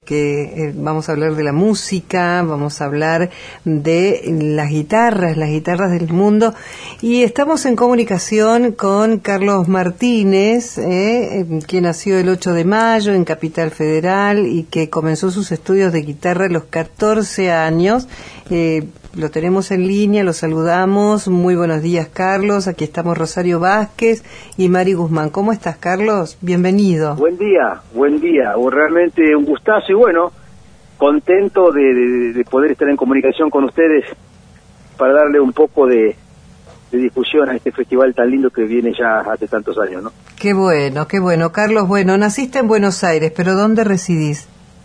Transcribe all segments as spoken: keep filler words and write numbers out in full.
que eh, vamos a hablar de la música, vamos a hablar de las guitarras, las guitarras del mundo, y estamos en comunicación con Carlos Martínez, eh, quien nació el ocho de mayo en Capital Federal y que comenzó sus estudios de guitarra a los catorce años. Eh, lo tenemos en línea, lo saludamos. Muy buenos días, Carlos. Aquí estamos Rosario Vázquez y Mari Guzmán. ¿Cómo estás, Carlos? Bienvenido. Buen día, buen día. Realmente un gustazo y bueno, contento de, de, de poder estar en comunicación con ustedes para darle un poco de, de difusión a este festival tan lindo que viene ya hace tantos años, ¿no? Qué bueno, qué bueno. Carlos, bueno, naciste en Buenos Aires, pero ¿dónde residís?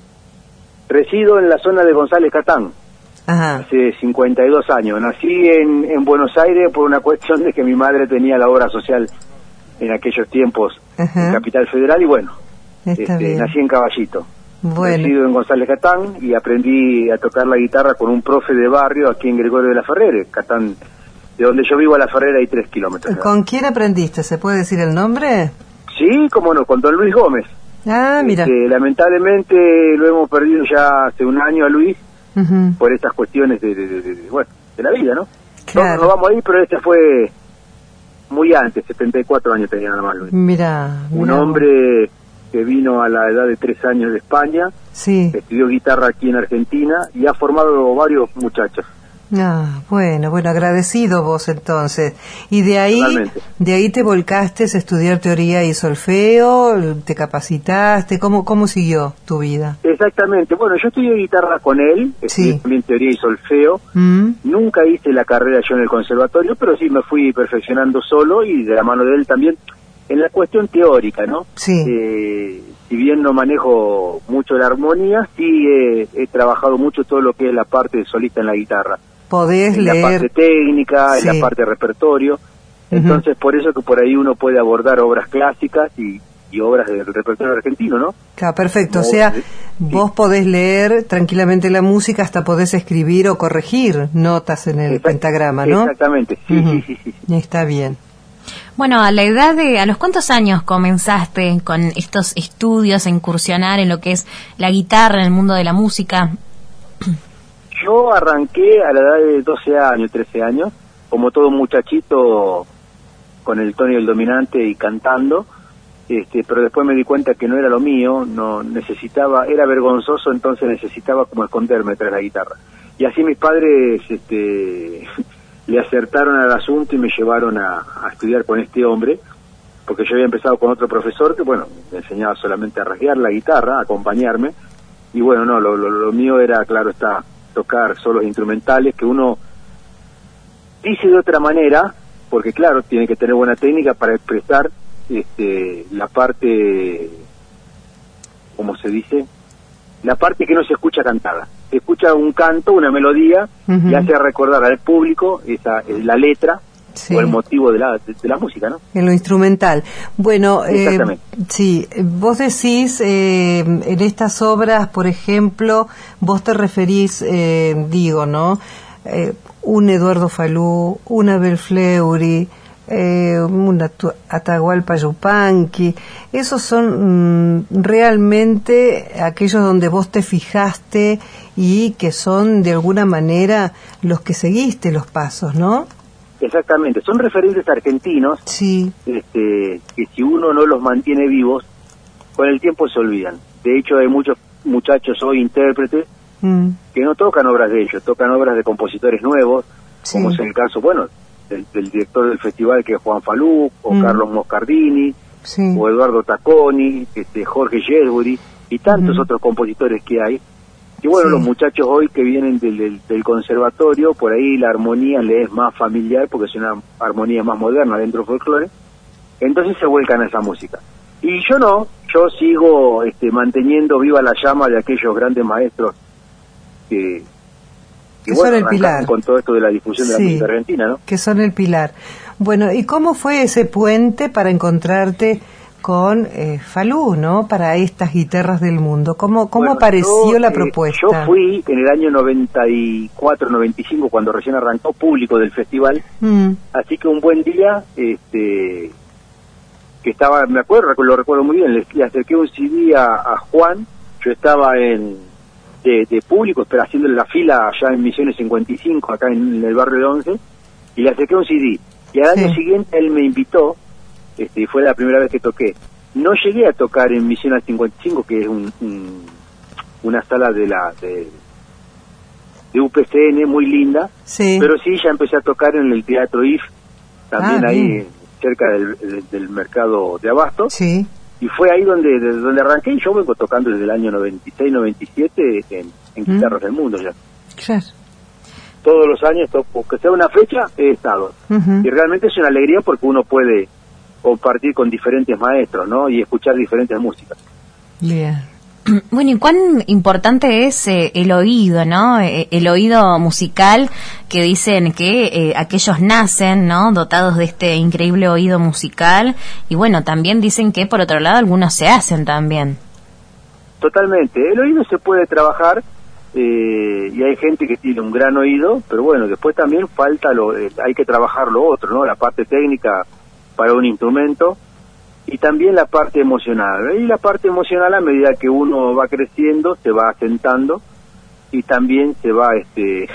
Resido en la zona de González Catán. Ajá. Hace cincuenta y dos años. Nací en, en Buenos Aires por una cuestión de que mi madre tenía la obra social en aquellos tiempos. Ajá. En Capital Federal y bueno, este, nací en Caballito. Bueno. Resido en González Catán y aprendí a tocar la guitarra con un profe de barrio aquí en Gregorio de la Ferrere. Catán, de donde yo vivo a la Ferrere hay tres kilómetros. ¿Con quién aprendiste? ¿Se puede decir el nombre? Sí, cómo no, con don Luis Gómez. Ah, mira. Este, lamentablemente lo hemos perdido ya hace un año a Luis. Uh-huh. Por estas cuestiones de, de, de, de, bueno, de la vida, ¿no? Claro. No, no vamos a ir, pero este fue muy antes, setenta y cuatro años tenía nada más Luis. Mira, un mira. hombre que vino a la edad de tres años de España, sí. Estudió guitarra aquí en Argentina y ha formado varios muchachos. Ah, bueno, bueno, agradecido vos entonces. Y de ahí, Totalmente. de ahí te volcaste a estudiar teoría y solfeo, te capacitaste, ¿cómo cómo siguió tu vida? Exactamente, bueno, yo estudié guitarra con él, estudié sí. también teoría y solfeo, mm. Nunca hice la carrera yo en el conservatorio, pero sí me fui perfeccionando solo y de la mano de él también en la cuestión teórica, ¿no? Sí. Eh, si bien no manejo mucho la armonía, sí eh, he trabajado mucho todo lo que es la parte de solista en la guitarra. Podés en leer. la parte técnica, sí. En la parte de repertorio. Entonces, uh-huh. Por eso que por ahí uno puede abordar obras clásicas y, y obras del repertorio argentino, ¿no? Claro, perfecto. Como o sea, vos, sí. vos podés leer tranquilamente la música, hasta podés escribir o corregir notas en el Exact- pentagrama, ¿no? Exactamente, sí, uh-huh. sí, sí, sí, sí. Está bien. Bueno, a la edad de, ¿a los cuántos años comenzaste con estos estudios a incursionar en lo que es la guitarra, en el mundo de la música? Yo arranqué a la edad de doce años, trece años, como todo muchachito con el tono y el dominante y cantando, este, pero después me di cuenta que no era lo mío, no necesitaba, era vergonzoso, entonces necesitaba como esconderme tras la guitarra. Y así mis padres este, le acertaron al asunto y me llevaron a, a estudiar con este hombre, porque yo había empezado con otro profesor que, bueno, me enseñaba solamente a rasguear la guitarra, a acompañarme, y bueno, no, lo, lo, lo mío era, claro está, tocar solos instrumentales que uno dice de otra manera, porque claro, tiene que tener buena técnica para expresar este, la parte, ¿cómo se dice? La parte que no se escucha cantada. Se escucha un canto, una melodía, uh-huh. Y hace recordar al público esa la letra, sí. O el motivo de la, de, de la música, ¿no? En lo instrumental. Bueno, eh, sí, vos decís, eh, en estas obras, por ejemplo, vos te referís, eh, digo, ¿no? Eh, un Eduardo Falú, un Abel Fleury, eh, un Atahualpa Yupanqui, esos son mm, realmente aquellos donde vos te fijaste y que son de alguna manera los que seguiste los pasos, ¿no? Exactamente, son referentes argentinos, sí. este, que si uno no los mantiene vivos, con el tiempo se olvidan. De hecho, hay muchos muchachos hoy intérpretes mm. que no tocan obras de ellos, tocan obras de compositores nuevos, sí. Como es el caso, bueno, del, del director del festival que es Juan Falú, o mm. Carlos Moscardini, sí. O Eduardo Tacconi, este, Jorge Yesbury, y tantos mm. otros compositores que hay. Y bueno, sí. Los muchachos hoy que vienen del, del, del conservatorio, por ahí la armonía les es más familiar, porque es una armonía más moderna dentro del folclore, entonces se vuelcan a esa música. Y yo no, yo sigo este, manteniendo viva la llama de aquellos grandes maestros que, que, que bueno, son el pilar con todo esto de la difusión de sí, la música argentina, ¿no? Que son el pilar. Bueno, ¿y cómo fue ese puente para encontrarte con eh, Falú, ¿no? Para estas guitarras del mundo. ¿Cómo, cómo bueno, apareció yo, la eh, propuesta? Yo fui en el año noventa y cuatro, noventa y cinco, cuando recién arrancó, público del festival, mm. así que un buen día, este, que estaba, me acuerdo, lo recuerdo muy bien, le, le acerqué un C D a, a Juan, yo estaba en de, de público, pero haciéndole la fila allá en Misiones cincuenta y cinco, acá en, en el barrio de Once, y le acerqué un C D. Y al Sí. año siguiente él me invitó, este, y fue la primera vez que toqué. No llegué a tocar en Misiones cincuenta y cinco, que es un, un, una sala de la de, de U P C N muy linda, Sí. pero sí ya empecé a tocar en el Teatro I F, también Ah, ahí bien. cerca del, del, del mercado de Abasto. Sí. Y fue ahí donde de- donde arranqué, y yo vengo tocando desde el año noventa y seis, noventa y siete en, en Mm. Guitarras del Mundo ya. Claro. Todos los años, toco, que sea una fecha, he estado. Ujú. Y realmente es una alegría porque uno puede compartir con diferentes maestros, ¿no? Y escuchar diferentes músicas. Bien. Bueno, ¿y cuán importante es eh, el oído, ¿no? Eh, el oído musical, que dicen que eh, aquellos nacen, ¿no? Dotados de este increíble oído musical. Y bueno, también dicen que por otro lado algunos se hacen también. Totalmente. El oído se puede trabajar, eh, y hay gente que tiene un gran oído, pero bueno, después también falta lo, eh, hay que trabajar lo otro, ¿no? La parte técnica para un instrumento y también la parte emocional. Y la parte emocional, a medida que uno va creciendo, se va asentando y también se va este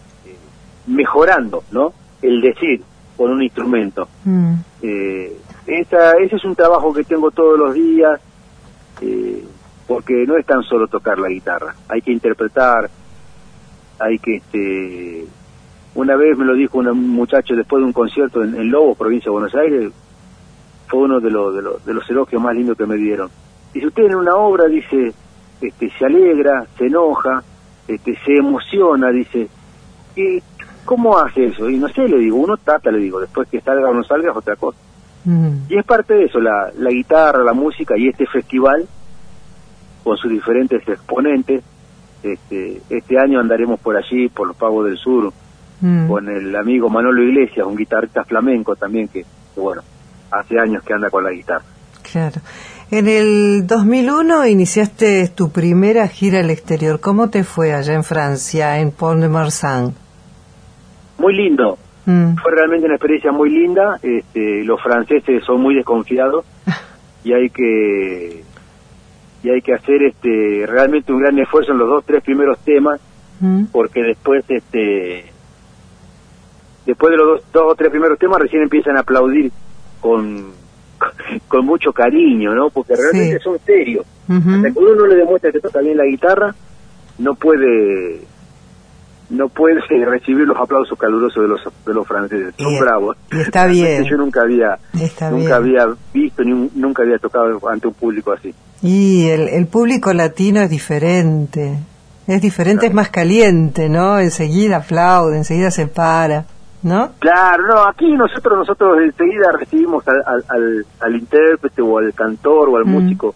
mejorando, ¿no? El decir con un instrumento. Mm. Eh, esa, ese es un trabajo que tengo todos los días, eh, porque no es tan solo tocar la guitarra, hay que interpretar, hay que, este, una vez me lo dijo un muchacho después de un concierto en, en Lobos, provincia de Buenos Aires, fue uno de los de los, de los elogios más lindos que me dieron. Dice, usted en una obra, dice, este, se alegra, se enoja, este, se emociona, dice, ¿y cómo hace eso? Y no sé, le digo, uno trata, le digo, después que salga o no salga es otra cosa. Mm. Y es parte de eso, la, la guitarra, la música y este festival, con sus diferentes exponentes. Este, este año andaremos por allí, por los Pagos del Sur, Mm. con el amigo Manolo Iglesias, un guitarrista flamenco también, que, que bueno, hace años que anda con la guitarra. Claro. En el dos mil uno iniciaste tu primera gira al exterior. ¿Cómo te fue allá en Francia, en Pont-de-Marsan? Muy lindo, Mm. fue realmente una experiencia muy linda. Este, los franceses son muy desconfiados y hay que y hay que hacer este realmente un gran esfuerzo en los dos tres primeros temas, Mm. porque después este después de los dos, dos o tres primeros temas recién empiezan a aplaudir con con mucho cariño, ¿no? Porque realmente Sí. son serios. Ujú. Hasta que uno no le demuestra que toca bien la guitarra, no puede no puede recibir los aplausos calurosos de los de los franceses. Son Y- bravos. y está Realmente bien. Yo nunca había Está nunca bien. había visto ni un- nunca había tocado ante un público así. Y el, el público latino es diferente. Es diferente, es más caliente, ¿no? Enseguida aplaude, enseguida se para, ¿no? Claro, no, aquí nosotros nosotros enseguida recibimos al, al, al, al intérprete o al cantor o al Mm. músico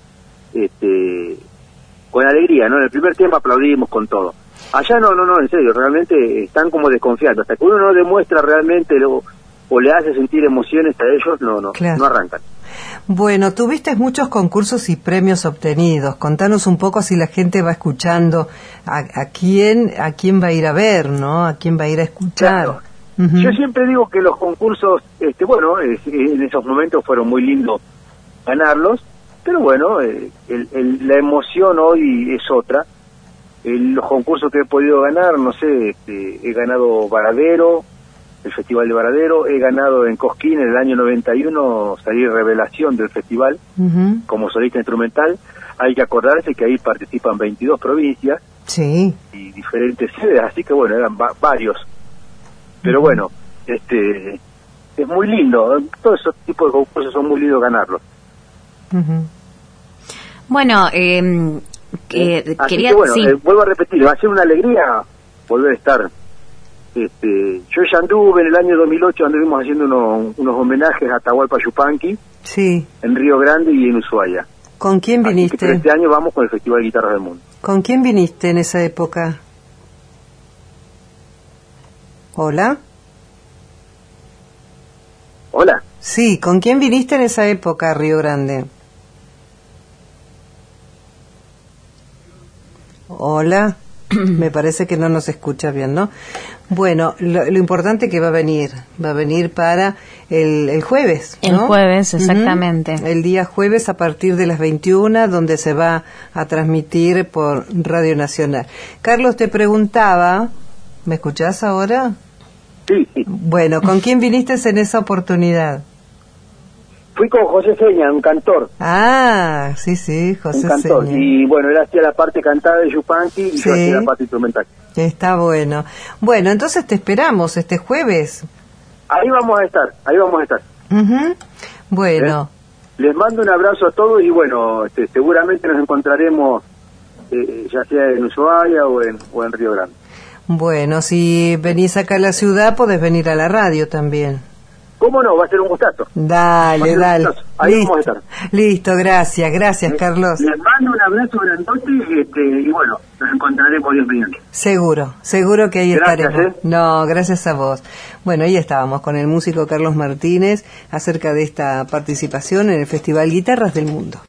este con alegría, ¿no? En el primer tema aplaudimos con todo. Allá no, no, no, en serio, realmente están como desconfiados. Hasta que uno no demuestra realmente lo, o le hace sentir emociones a ellos, no, no, Claro. no arrancan. Bueno, tuviste muchos concursos y premios obtenidos. Contanos un poco, si la gente va escuchando, a, a quién a quién va a ir a ver, ¿no? A quién va a ir a escuchar. Claro. Ujú. Yo siempre digo que los concursos, este, bueno, es- en esos momentos fueron muy lindos ganarlos, pero bueno, eh, el, el- la emoción hoy es otra. El- los concursos que he podido ganar, no sé, este, he ganado Varadero, el Festival de Varadero, he ganado en Cosquín en el año noventa y uno, salí revelación del festival Ujú. como solista instrumental. Hay que acordarse que ahí participan veintidós provincias Sí. y diferentes sedes, así que bueno, eran va- varios. Pero bueno, este es muy lindo, ¿eh? Todos esos tipos de concursos son muy lindos ganarlos. Ujú. Bueno, eh, que, Así quería... que bueno, sí. eh, vuelvo a repetir, va a ser una alegría volver a estar. Este, yo ya anduve en el año dos mil ocho, anduvimos haciendo unos, unos homenajes a Atahualpa Yupanqui Sí. en Río Grande y en Ushuaia. ¿Con quién Así que, pero viniste? este año vamos con el Festival de Guitarras del Mundo. ¿Con quién viniste en esa época? ¿Hola? Hola. Sí, ¿con quién viniste en esa época a Río Grande? Hola. Me parece que no nos escucha bien, ¿no? Bueno, lo, lo importante que va a venir, va a venir para el, el jueves, ¿no? El jueves, exactamente. Uh-huh. El día jueves a partir de las veintiuna, donde se va a transmitir por Radio Nacional. Carlos, te preguntaba, ¿me escuchás ahora? Sí, sí. Bueno, ¿con quién viniste en esa oportunidad? Fui con José Seña, un cantor. Ah, sí, sí, José un cantor. Seña. Y bueno, él hacía la parte cantada de Yupanqui y sí. yo hacía la parte instrumental. Está bueno. Bueno, entonces te esperamos este jueves. Ahí vamos a estar, ahí vamos a estar. Uh-huh. Bueno. ¿Eh? Les mando un abrazo a todos y bueno, este, seguramente nos encontraremos eh, ya sea en Ushuaia o en, o en Río Grande. Bueno, si venís acá a la ciudad, podés venir a la radio también. ¿Cómo no? Va a ser un gustazo. Dale, dale. Ahí Listo. vamos a estar. Listo, gracias, gracias, Les, Carlos. Les mando un abrazo grandote este, y bueno, nos encontraremos Dios mediante. Seguro, seguro que ahí gracias, estaremos. ¿eh? No, gracias a vos. Bueno, ahí estábamos con el músico Carlos Martínez acerca de esta participación en el Festival Guitarras del Mundo.